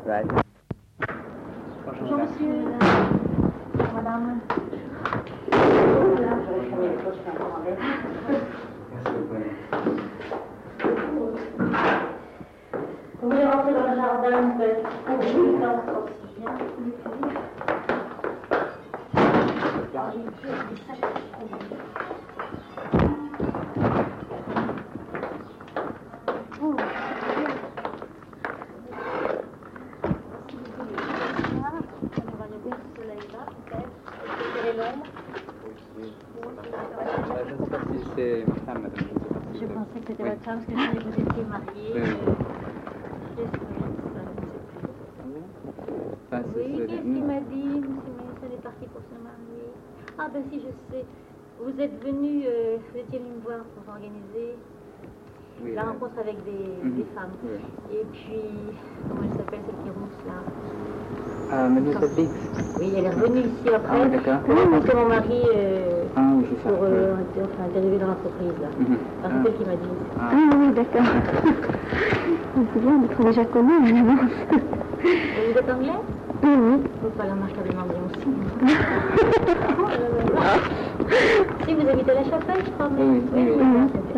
Right. Bonjour monsieur. Madame. Vous voulez rentrer dans le jardin, vous pouvez être le temps aussi. Je ne sais pas si c'est ma femme, madame. Je pensais que c'était votre femme parce que je savais que vous étiez mariée. Oui, qu'est-ce qu'il m'a dit? Elle est partie pour se marier. Ah ben si, je sais. Vous êtes venu, vous étiez venu me voir pour organiser la rencontre avec des femmes. Oui. Et puis, comment elle s'appelle, celle qui est rousse là? Mademoiselle Biggs. Oui, elle est revenue ici après. Ah, d'accord. Pour rencontrer mon mari oui, c'est ça. pour interviewer dans l'entreprise là. C'est elle qui m'a dit. Ah oui, d'accord. C'est bien d'être déjà connu, je pense. Vous êtes anglais? Oui. Vous parlez remarquablement bien aussi. Si vous habitez à la Chapelle, je crois. Oui. C'est ça.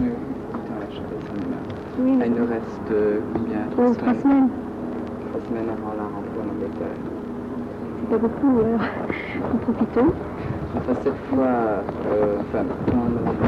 Oui. Il nous reste combien? 3 semaines. 3 semaines avant la rentrée en Angleterre. C'est pas beaucoup, alors en profitons. Enfin, cette fois, quand on a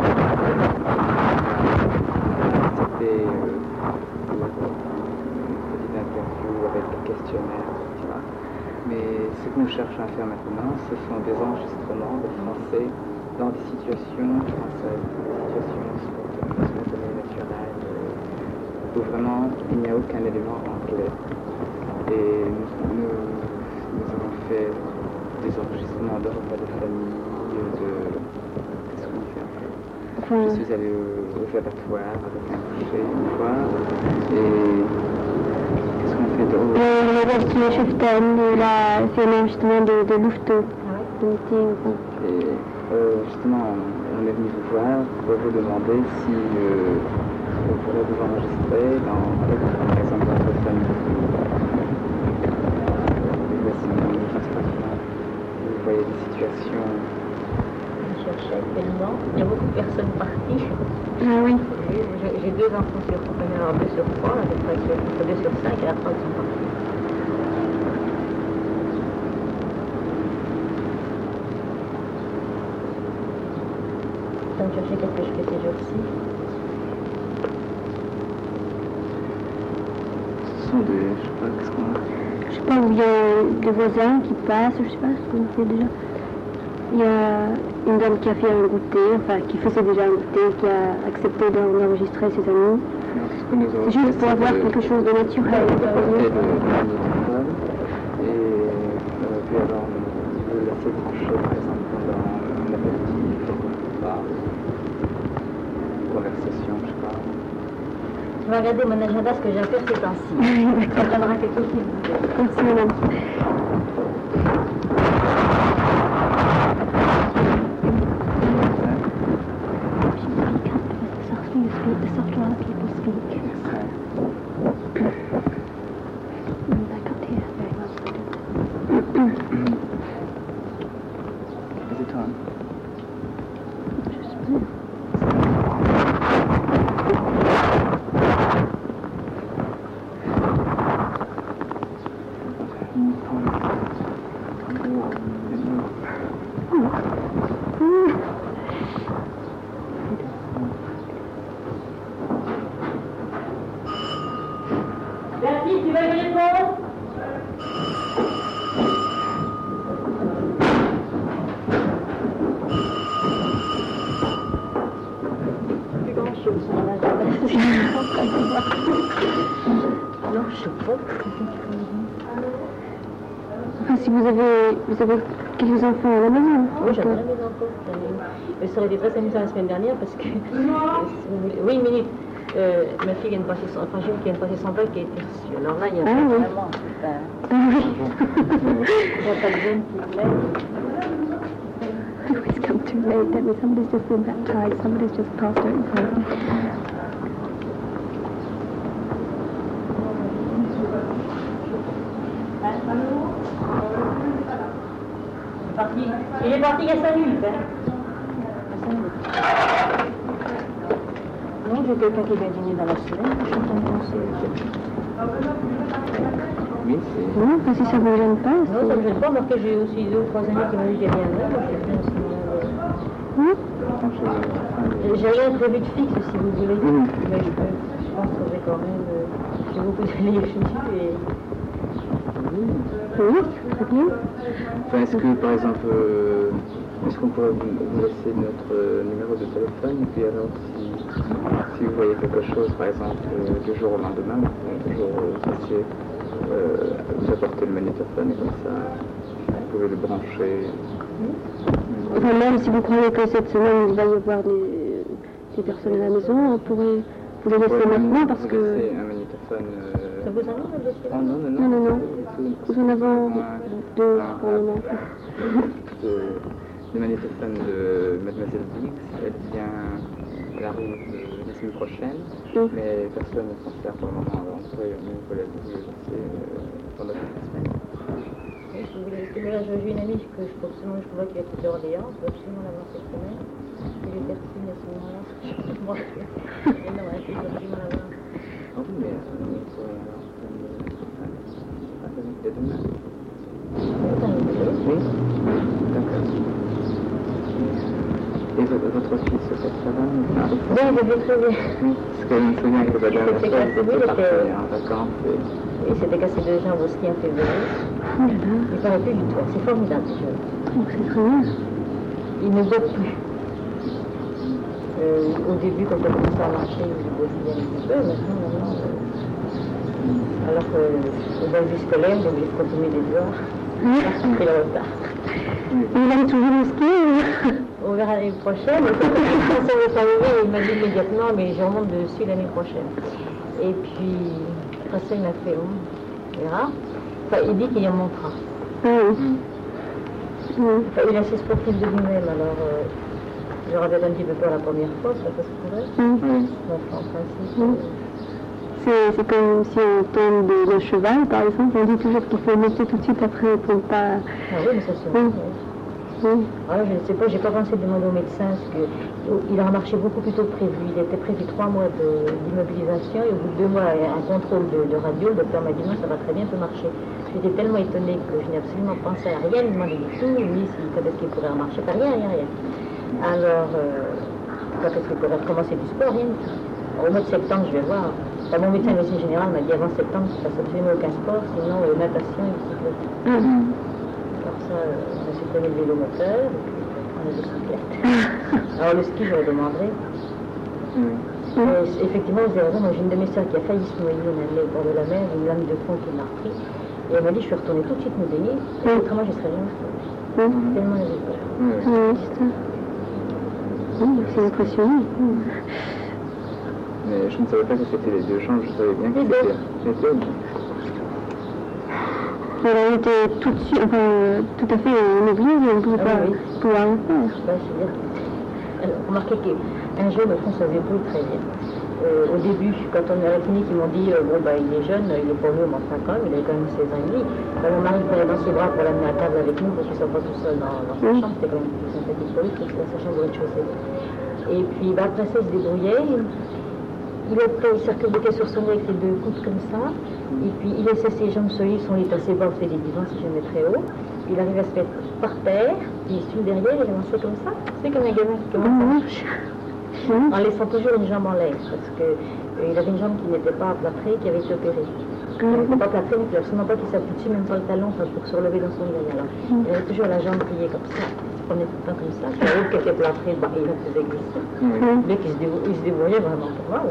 c'était une petite interview avec un questionnaire, etc. Mais ce que nous cherchons à faire maintenant, ce sont des enregistrements de français dans des situations françaises, des situations spontanées, naturelles, où vraiment il n'y a aucun élément anglais. Et nous avons fait des enregistrements de repas de famille, qu'est-ce qu'on fait un peu? Je suis allée aux abattoirs avec un boucher une fois, et qu'est-ce qu'on fait d'autre? La voiture Cheftaine, la scène justement de Louveteau. Et justement, on est venu vous voir pour vous demander si on pourrait vous enregistrer dans, par exemple, votre famille. Vous voyez des situations. Je cherchais actuellement. Il y a beaucoup de personnes parties. Ah oui. J'ai 2 enfants sur 2 sur 3, 2 sur 5, et la 3 qui sont partis. Donc chercher quelque chose ces jours-ci. Ce sont des, je sais pas, qu'est-ce qu'on a? Je sais pas, où il y a des voisins qui passent, je sais pas ce qu'on fait déjà. Il y a une dame qui a fait un goûter, enfin qui faisait déjà un goûter, qui a accepté d'enregistrer ses amis. C'est juste pour avoir quelque chose de naturel. Et puis alors, on veut laisser brancher, par exemple, pendant un apéritif, repas, conversation, je sais pas. Je vais regarder mon agenda, ce que j'ai à faire ces temps-ci. Ça donnera quelque chose. Merci madame. The softer other people speak. I can't hear very well. Is it on? Merci, tu vas lui répondre? Plus grand chose sur l'agenda. Non, je sais pas. Enfin, si vous avez quelques enfants à la maison. Oui, j'adore mes enfants. Mais ça aurait été très amusant la semaine dernière parce que... Oui, une minute. Ma fille vient de passer son... Enfin, j'ai vu qu'elle vient de passer son bac qui a été reçue. Alors là, il y a vraiment... Il n'y a pas de jeune qui plaît. It's come too late. That means somebody's just been baptized. Somebody's just passed out in front. parti. Il est parti à 5 minutes. Hein. Non, j'ai quelqu'un qui vient dîner dans la semaine. Je suis en train de penser. Oui, c'est... Non, parce que ça ne me gêne pas. Non, ça ne me gêne pas. Moi, j'ai aussi 2 ou 3 amis qui m'ont dit qu'il y a bien là. Moi, je viens aussi. J'ai rien prévu de fixe, si vous voulez. Mais je pense que j'ai quand même... j'ai beaucoup d'années que je suis et... Oui, très bien. Enfin, est-ce que, par exemple, est-ce qu'on pourrait vous laisser notre numéro de téléphone, et puis alors, si vous voyez quelque chose, par exemple, du jour au lendemain, vous pouvez toujours passer, vous apporter le magnétophone, et comme ça, vous pouvez le brancher. Enfin, même si vous croyez que cette semaine, il va y avoir des personnes à la maison, on pourrait vous le laisser maintenant, parce que... laisser un magnétophone... Ça vous arrive, le dossier? Oh, non. Nous en avons 2 pour le moment. Le magnétophone de Mademoiselle Dix, elle arrive la semaine prochaine, mais personne ne s'en sert pour le moment, alors on pourrait même vous la laisser pendant la semaine. Oui, si vous voulez, parce que là, j'ai une amie que je vois qui va quitter Orléans, je dois absolument l'avoir cette semaine. Il est perçu à ce moment-là. Moi, je dois absolument l'avoir. Ah oui, mais il faut dès demain. Oui, d'accord. Et votre fils, ça va? Oui, je vais très bien. Oui, parce que je me souviens que la dernière fois, il était parti en vacances. Il s'était cassé 2 jambes au ski en février. Il ne paraît plus du tout. C'est formidable, ce jeu. C'est très bien. Il ne bosse plus. Au début, quand il a commencé à marcher, il bossait bien un petit peu. Maintenant, alors qu'au point de vue scolaire, il est obligé de continuer des devoirs. Parce qu'il est en retard. Il aime toujours le ski. On verra l'année prochaine. Quand ça va s'arriver, il m'a dit immédiatement, mais je remonte dessus l'année prochaine. Et puis, après ça, il m'a fait, on verra. Enfin, il dit qu'il en montera. Enfin, il est assez sportif de lui-même, alors j'aurais peut-être un petit peu peur la première fois, ça peut se trouver. En principe. C'est comme si on tombe de cheval, par exemple, on dit toujours qu'il faut monter tout de suite après pour ne pas... Ah oui, mais ça c'est vrai. Alors, je ne sais pas, j'ai pas pensé de demander au médecin, parce qu'il a marché beaucoup plus tôt que prévu. Il était prévu 3 mois d'immobilisation, et au bout de 2 mois, un contrôle de radio, le docteur m'a dit non, ça va très bien, peut marcher. J'étais tellement étonnée que je n'ai absolument pensé à rien, il m'a demandé du tout, ni quand est-ce qu'il pourrait marcher, pas rien. Alors, quand est-ce qu'il pourrait recommencer du sport, rien. Au mois de septembre, je vais voir. Enfin, mon médecin général m'a dit avant septembre, je ne fasse absolument aucun sport, sinon natation et bicyclette. Alors ça, on a supprimé le vélo moteur, et puis on a des bicyclettes. Alors le ski, je le demanderai. Effectivement, vous avez raison, moi j'ai une de mes soeurs qui a failli se noyer au bord de la mer, une lame de fond qui l'a repris. Et elle m'a dit, je suis retournée tout de suite me baigner, et autrement je serais jamais retournée. Tellement elle avait peur. C'est impressionnant. Mais je ne savais pas que c'était les 2 chambres, je savais bien que c'était les 2. Elle était tout à fait oubliée, on ne pouvait pas pouvoir en faire. Remarquez qu'un jeune, au fond, ça se débrouille très bien. Au début, quand on est à la clinique, ils m'ont dit il est jeune, il est pas vieux, mais enfin quand même, il a quand même 16 ans et demi. Mon mari prenait dans ses bras pour l'amener à table avec nous, parce qu'il ne soit pas tout seul dans sa chambre, c'était quand même plus sympathique pour lui, parce que c'était sa chambre au rez-de-chaussée. Et puis après ça, il se débrouillait. Il s'arc-boutait sur son nez avec les 2 coudes comme ça, et puis il laissait ses jambes solides, son lit assez bas, fait des divans si jamais très haut. Il arrivait à se mettre par terre, puis il suit derrière, il avançait comme ça. C'est comme un gamin qui commence à marcher. En laissant toujours une jambe en l'air, parce qu'il avait une jambe qui n'était pas aplâtrée, qui avait été opérée. Elle n'était pas aplâtrée, mais il ne voulait absolument pas qu'il s'appuie dessus, même sur le talon, pour se relever dans son lit. Alors, il avait toujours la jambe pliée comme ça. On est tout le temps comme ça. Puis l'autre qui était plâtré, il la faisait glisser. Mais il se débrouillait vraiment pour moi.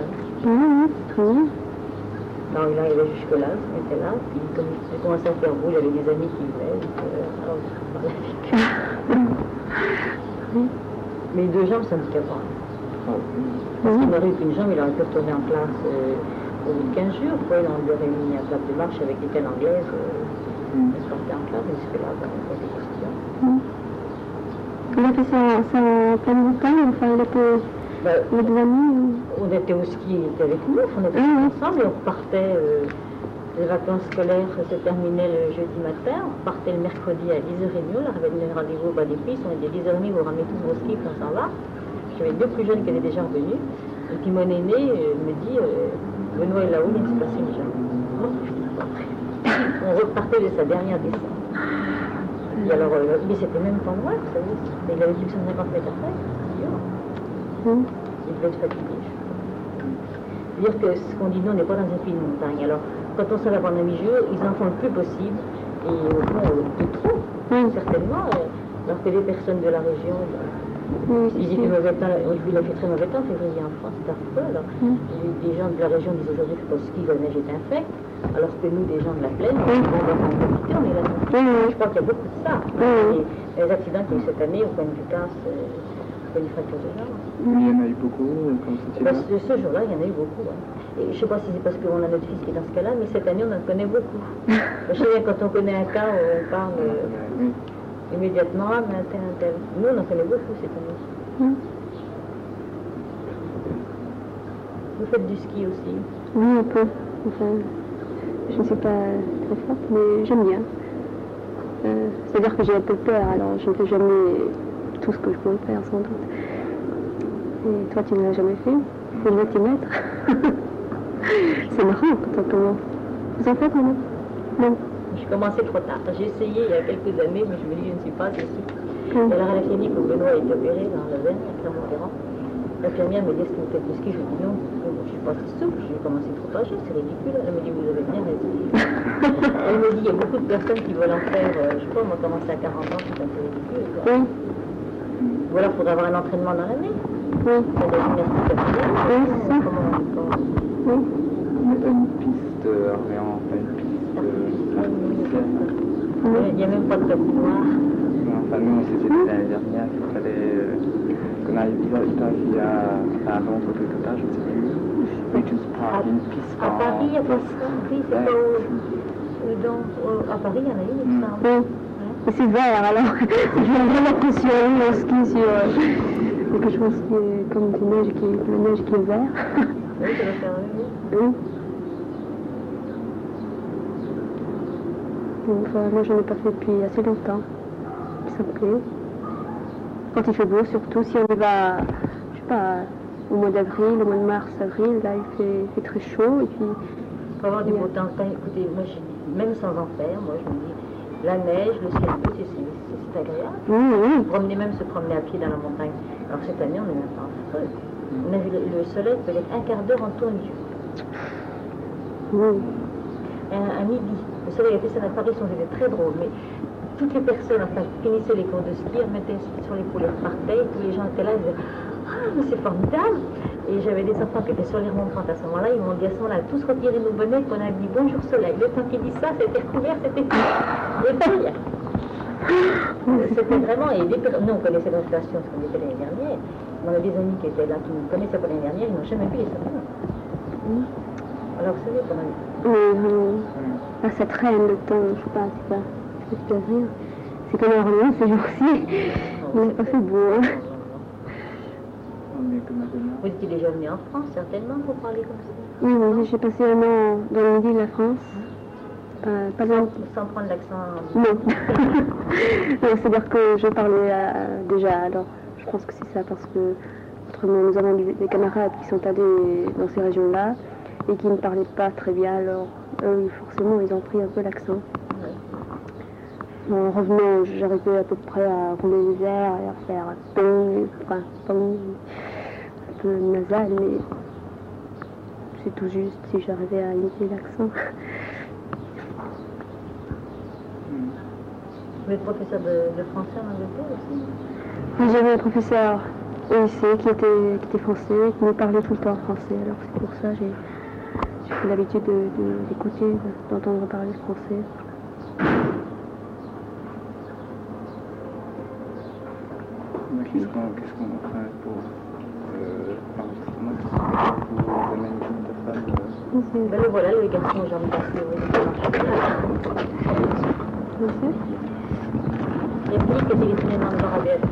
Alors il arrivait jusque-là, il se mettait là, puis comme il commençait à faire beau, j'avais des amis qui venaient, alors je parlais avec eux. Mais les 2 jambes, ça ne me pas. Parce qu'il n'aurait eu qu'une jambe, il aurait pu retourner en classe au bout de 15 jours. Quoi. On lui aurait mis un plat de marche avec des cannes anglaises, il sortait en classe, mais jusque-là, on n'a pas de questions. Il a fait ça en pleine montagne, enfin il était avec des amis On était au ski, il était avec nous, on était ensemble et on repartait Les vacances scolaires se terminaient le jeudi matin, on partait le mercredi à 10h30, on avait donné rendez-vous au bas des pistes, on était à 10h30, vous ramenez tous vos skis, puis on s'en va. J'avais deux plus jeunes qui étaient déjà revenus, et puis mon aîné me dit Benoît est là-haut, il se passe déjà. On repartait de sa dernière descente. Et alors, mais c'était même pas moi, vous savez, il avait dit 150 mètres après, c'est dur. Il devait être fatigué. Dire que ce qu'on dit, nous, on n'est pas dans un pays de montagne. Alors, quand on s'en va pendant 8 jours, ils en font le plus possible, et au fond, de trop, certainement, alors que les personnes de la région, il fait mauvais temps, il a fait très mauvais temps en février en France, c'est affreux. Alors, les gens de la région disent aujourd'hui que le ski, la neige est infecte, alors que nous, des gens de la plaine, on va en profiter, on est là. Je crois qu'il y a beaucoup de ça. Et les accidents qu'il y a eu cette année, au point de vue casse, au point de fracture de jambe. Il y en a eu beaucoup, comme c'était là. Ce jour-là, il y en a eu beaucoup. Hein. Et je ne sais pas si c'est parce qu'on a notre fils qui est dans ce cas-là, mais cette année, on en connaît beaucoup. Je sais bien, quand on connaît un cas, on parle immédiatement, mais un tel. Nous, on en connaît beaucoup cette année. Vous faites du ski aussi? Oui, un peu. Enfin, je ne suis pas très forte, mais j'aime bien. C'est-à-dire que j'ai un peu peur, alors je ne fais jamais tout ce que je pourrais faire, sans doute. Et toi, tu ne l'as jamais fait? Il faut t'y mettre. C'est marrant quand on commence. Vous en faites, maman? Non. J'ai commencé trop tard. J'ai essayé il y a quelques années, mais je me dis, je ne suis pas assez souple. Et alors, à la clinique où Benoît est opéré dans la veine, à Clermont-Ferrand, l'infirmière me dit, est-ce que vous faites du ski? Je lui dis non, je ne suis pas assez souple, j'ai commencé trop âgé, c'est ridicule. Elle me dit, vous avez bien raison. Elle me dit, il y a beaucoup de personnes qui veulent en faire, je sais pas, moi, commencer à 40 ans, c'est un peu ridicule. Oui. Ou alors, il faudrait avoir un entraînement dans l'année. Oui. Il y a des gymnastiques à faire. Oui, c'est ça. Oui. Il n'y a pas une piste à Orléans, pas une piste il n'y a même pas de patinoire. Enfin, nous, c'était l'année dernière qu'il fallait qu'on arrive à Londres quelque part, je ne sais plus. Regent's Park, une piste. À Paris, il n'y a pas ça. Oui, c'est pas à Paris, il y en a une, il me semble. Oui. Et c'est vert, alors je vais vraiment pressionner le ski sur quelque chose qui est comme la neige qui est vert. Oui, ça va faire Oui. Donc, moi, j'en ai pas fait depuis assez longtemps. Ça me plaît. Quand il fait beau, surtout, si on y va, je sais pas, au mois d'avril, au mois de mars, avril, là, il fait très chaud. Et puis, il faut avoir du beau temps. Écoutez, moi, même sans en faire, moi, je me dis, la neige, le ciel bleu, c'est agréable. Oui. Se promener à pied dans la montagne. Alors, cette année, on est même pas en feu. On a vu le soleil peut-être un quart d'heure en tournure. Oui. À midi, le soleil était ça à Paris, c'était très drôle, mais toutes les personnes, enfin, qui finissaient les cours de ski, remettaient sur l'épaule et repartaient, tous les gens étaient là, ils disaient « Ah, mais c'est formidable !» Et j'avais des enfants qui étaient sur les remontrantes à ce moment-là, ils m'ont dit à ce moment-là, tous retirer nos bonnets, qu'on a dit « Bonjour soleil !» Le temps qu'ils disent ça, c'était recouvert, c'était tout. Et puis, c'était vraiment, et nous on connaissait la situation, parce qu'on était l'année dernière, on a des amis qui étaient là, qui nous connaissaient pas l'année dernière, ils n'ont jamais vu les sapins. Alors vous savez comment... Là, ça traîne le temps, je sais pas, c'est pas rien. C'est comme à Orléans ces jours-ci. On n'a pas fait beau. Hein. Vous étiez déjà venu en France, certainement, pour parler comme ça? Oui, j'ai passé un an dans le midi de la France. Pas loin. Sans prendre l'accent? Non. C'est-à-dire que je parlais déjà, alors je pense que c'est ça, parce que autrement, nous avons des camarades qui sont allés dans ces régions-là et qui ne parlaient pas très bien, alors eux, forcément, ils ont pris un peu l'accent. En revenant, j'arrivais à peu près à rouler les airs et à faire un peu nasal, mais c'est tout juste si j'arrivais à imiter l'accent. Vous êtes professeur de français en Angleterre aussi? Oui, j'avais un professeur au lycée qui était français, qui me parlait tout le temps français, alors c'est pour ça que j'ai pris l'habitude d'écouter, d'entendre parler français. Qu'est-ce qu'on a fait pour l'enregistrement pour le management de femmes? Ben le voilà, le garçon, j'en ai passé. Il y a plus que téléphone dans la Béatrice.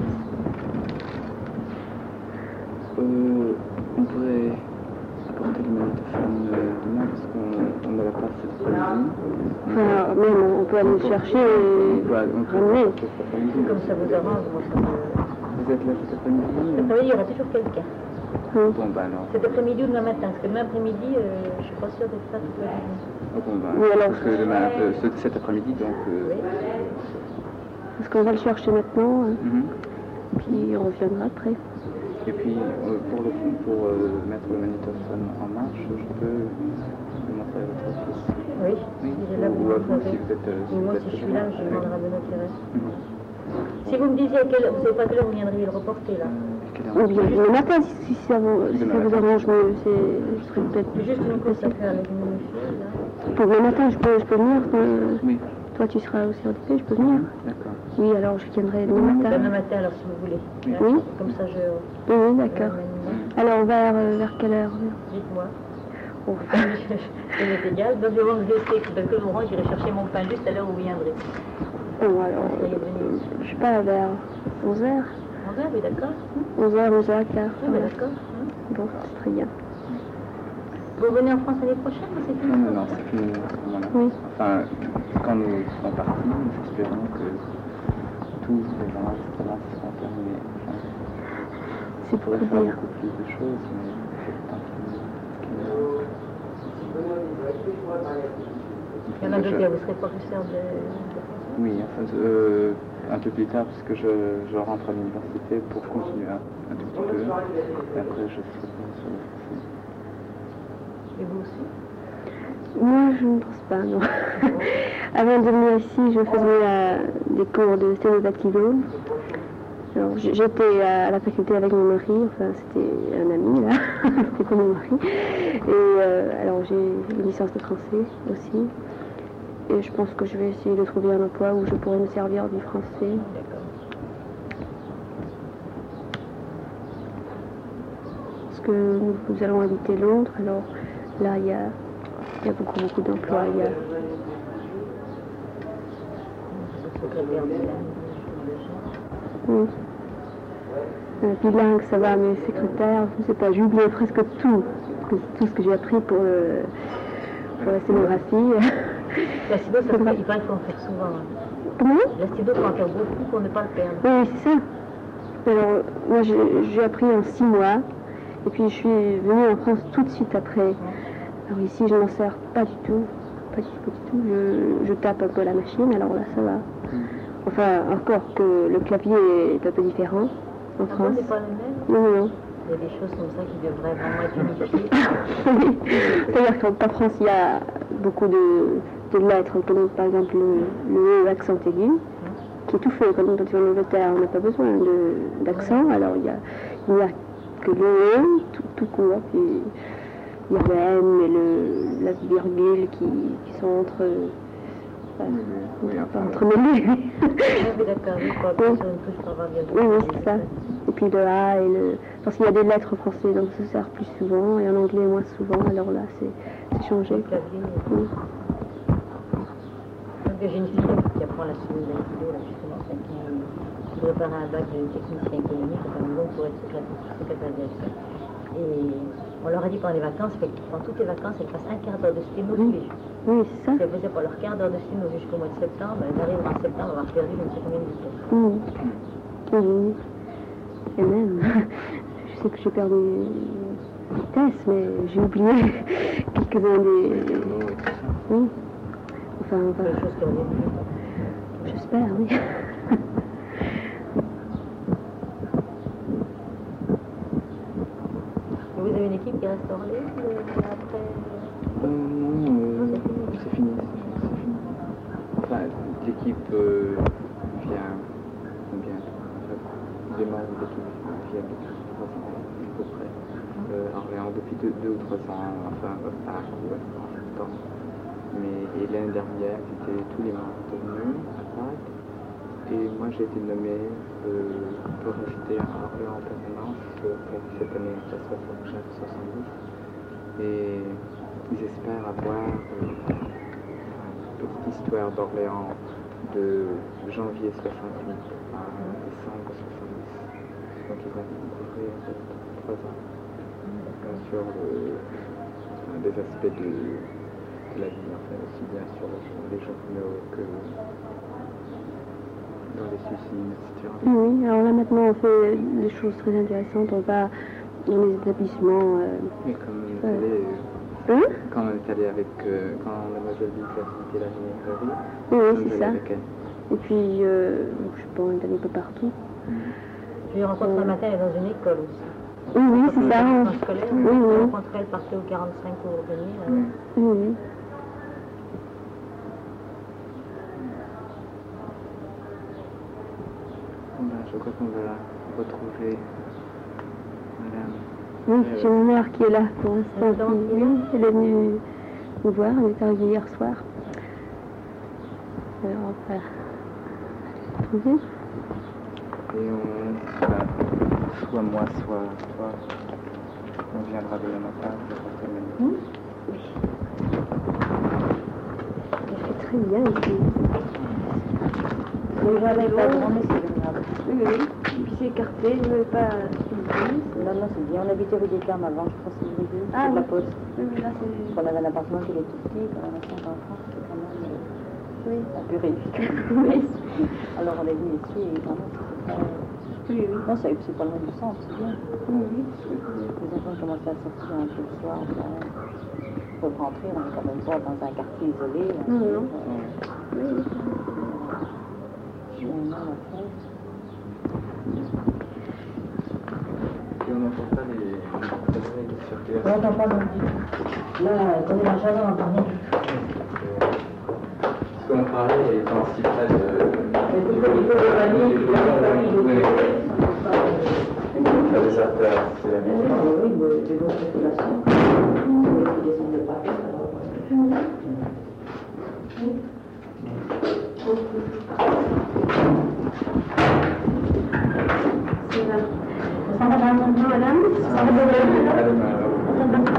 On pourrait apporter le management de femmes demain parce qu'on ne l'a pas cette après-midi. Enfin, même on peut aller le chercher et ramener. Comme ça vous arrange, moi ça me... Vous êtes là cet après-midi? Cet après-midi, il y aura toujours quelqu'un. Oui. Bon, bah alors. Cet après-midi ou demain matin, parce que demain après-midi, je suis pas sûre d'être là toute la journée. Bon, bah, Oui, alors. parce que demain, cet après-midi, donc. Parce qu'on va le chercher maintenant, Mhm. puis on reviendra après. Et puis, pour mettre le magnétophone en marche, je peux le montrer à votre fils. Oui, Oui. il est là, Ou à vous, savez. si vous êtes. Et moi, si je suis là, je demanderai à Benoît Thérèse. Mhm. Si vous me disiez à quelle heure, vous savez pas à quelle heure vous viendriez le reporter là? Ou bien le matin, si ça vous arrange mieux, ce serait peut-être J'ai juste une course à possible. faire avec une fille là. Pour le matin, je peux venir. Oui, Toi, tu seras aussi handicapé, je peux venir. d'accord. Oui, alors je viendrai demain matin. Demain matin alors si vous voulez. Oui. Comme ça je... Oui, d'accord. Alors, vers quelle heure? Dites-moi. Oh. Ça m'est égal. Donc je vais vous laisser parce que Laurent, j'irai chercher mon pain juste à l'heure où vous viendrez. Bon, alors, je sais pas, vers 11h. 11h, oui, d'accord. 11h, 11h15. Oui, mais d'accord. Bon, c'est très bien. Vous revenez en France l'année prochaine ou c'est fini? Non, c'est fini à ce moment-là. Oui. Enfin, quand nous serons partis, nous espérons que tous les enregistrements seront terminés. Enfin, C'est on pourrait pour faire dire. beaucoup plus de choses, mais c'est tant qu'il Il y en a d'autres, vous serez professeur de français? Oui, enfin, un peu plus tard, parce que je rentre à l'université pour continuer un tout petit peu. Et après, je serai sur le français. Et vous aussi? Moi, je ne pense pas, non. Avant de venir ici, je faisais des cours de sténopathie lourde. Alors, j'étais à la faculté avec mon mari, enfin, c'était un ami, là, c'était pas mon mari. Et alors, j'ai une licence de français aussi. Et je pense que je vais essayer de trouver un emploi où je pourrais me servir du français. D'accord. Parce que nous allons habiter Londres, alors là, il y a beaucoup d'emplois. Il y a... Secrétaire bilingue. Oui. Bilingue, ça va, mais secrétaire, je ne sais pas, j'ai oublié presque tout ce que j'ai appris pour la scénographie. L'acido, il paraît qu'il faut en faire souvent. Comment? L'acido, il faut en faire beaucoup pour ne pas le perdre. Oui, c'est ça. Alors, moi, j'ai appris en 6 mois, et puis je suis venue en France tout de suite après. Alors ici, je m'en sers pas du tout. Pas du tout. Je tape un peu la machine, alors là, ça va. Enfin, encore que le clavier est un peu différent en France. C'est pas le même? Non. Il y a des choses comme ça qui devraient vraiment être unifiées. Oui. C'est-à-dire qu'en France, il y a beaucoup de lettres, comme par exemple le E accent aigu, qui est tout fait. Quand on est en Angleterre, on n'a pas besoin d'accent. Alors il n'y a que le E, tout court. Puis il y a le M et la virgule qui sont entremêlés. Oui, d'accord, oui, pas besoin de touche pour avoir bien. Oui, c'est ça. Et puis le A et le... Parce qu'il y a des lettres en français, donc ça sert plus souvent, et en anglais moins souvent, alors là, c'est changé. Le clavier. Oui. Donc j'ai une fille qui apprend la seconde l'acido, là, justement, qui prépare un bac de technicien économique, enfin, donc pour être secrétaire directeur. Et on leur a dit pendant les vacances, pendant toutes les vacances, elles passent un quart d'heure de sténo tous les jours. Oui, c'est ça. Si elles faisaient pas leur quart d'heure de sténo jusqu'au mois de septembre, elles arrivent en septembre à avoir perdu je ne sais combien de vitesse. Oui. Et même, je sais que j'ai perdu vitesse, mais j'ai oublié quelques-uns des... Oui. Enfin, Quelque chose qui revient plus. j'espère, oui. Et vous avez une équipe qui reste en ligne après? Non, c'est fini. Enfin, l'équipe vient combien? Les membres de l'équipe viennent depuis 3 ans à peu près. Orléans depuis 2 ou 3 ans, enfin par en septembre. Mais l'année dernière, c'était tous les membres venus à Pâques. Et moi j'ai été nommé pour rester à Orléans en permanence pour cette année, la 69-70. Et ils espèrent avoir une petite histoire d'Orléans de janvier 68 à décembre 70. Donc ils vont couvrir 3 ans sur des aspects de la vie, en fait, aussi bien sur les journaux que dans les suicides, etc. Oui, alors là maintenant on fait des choses très intéressantes, on va dans les établissements. Et comme on est allé, quand on est allé avec, quand Mademoiselle Bink a visité la librairie, oui, c'est ça. avec elle. Et puis, je sais pas, on est allé un peu partout. Je l'ai rencontrée un matin, elle est dans une école aussi. Oui, oui, c'est ça. Oui, oui. Je l'ai rencontrée, elle partait au 45 pour revenir. Oui, oui. Je crois qu'on va retrouver Madame. Oui, j'ai ma mère qui est là pour l'instant. Oui, elle est venue nous voir, elle est arrivée hier soir. Alors on va retrouver. Et soit moi, soit toi, on viendra demain matin pour Oui. Il fait très bien ici. Le jardin pas grand, mais c'est agréable. Oui, oui. Et puis c'est écarté, je ne veux pas... Là, c'est bien. On habitait rue des Carmes avant, je crois que c'est rue des Ah, de la Poste. Oui, mais là c'est... On avait un appartement qui était tout petit, on avait 5 enfants, c'était quand même un peu réduit. Oui. Alors on est venu ici et vraiment c'était très... Oui, oui. Non, c'est pas loin du centre, c'est bien. Oui, oui. Les enfants commençaient à sortir un peu le soir, il faut rentrer, on est quand même pas dans un quartier isolé. Non, non. Oui, oui. Et on n'entend pas les circulations. On n'entend pas non plus. Là, quand on est dans le jardin, on n'entend rien du tout. Parce qu'on parlait étant si près de... Ça les a peur, c'est la même chose. Oui, de l'eau de circulation. Ils descendent de Paris. Ça va dans le madame? Ça va dans le